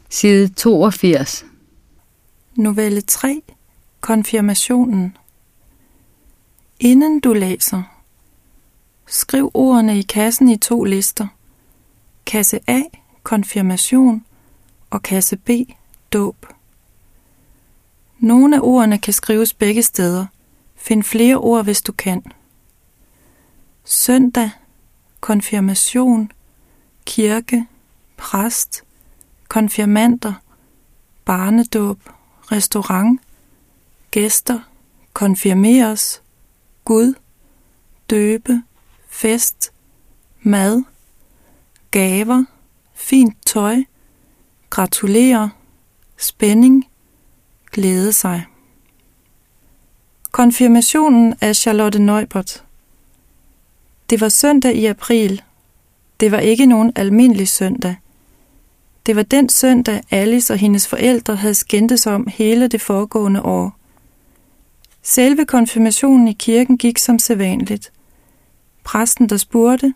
Side 82. Novelle 3. Konfirmationen. Inden du læser, skriv ordene i kassen i 2 lister. Kasse A, konfirmation, og kasse B, dåb. Nogle af ordene kan skrives begge steder. Find flere ord, hvis du kan. Søndag, konfirmation, kirke, præst, konfirmander, barnedåb, restaurant, gæster, konfirmeres, Gud, døbe, fest, mad, gaver, fint tøj, gratulere, spænding, glæde sig. Konfirmationen af Charlotte Neubert. Det var søndag i april. Det var ikke nogen almindelig søndag. Det var den søndag, Alice og hendes forældre havde skændtes om hele det foregående år. Selve konfirmationen i kirken gik som sædvanligt. Præsten, der spurgte,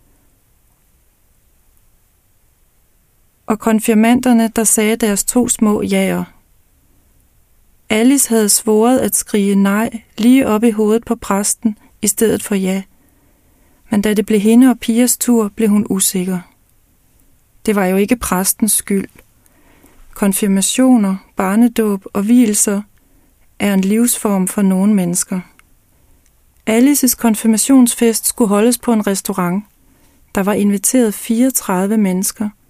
og konfirmanderne, der sagde deres 2 små jaer. Alice havde svoret at skrige nej lige op i hovedet på præsten i stedet for ja. Men da det blev hende og Pias tur, blev hun usikker. Det var jo ikke præstens skyld. Konfirmationer, barnedåb og vielser er en livsform for nogle mennesker. Alices konfirmationsfest skulle holdes på en restaurant. Der var inviteret 34 mennesker,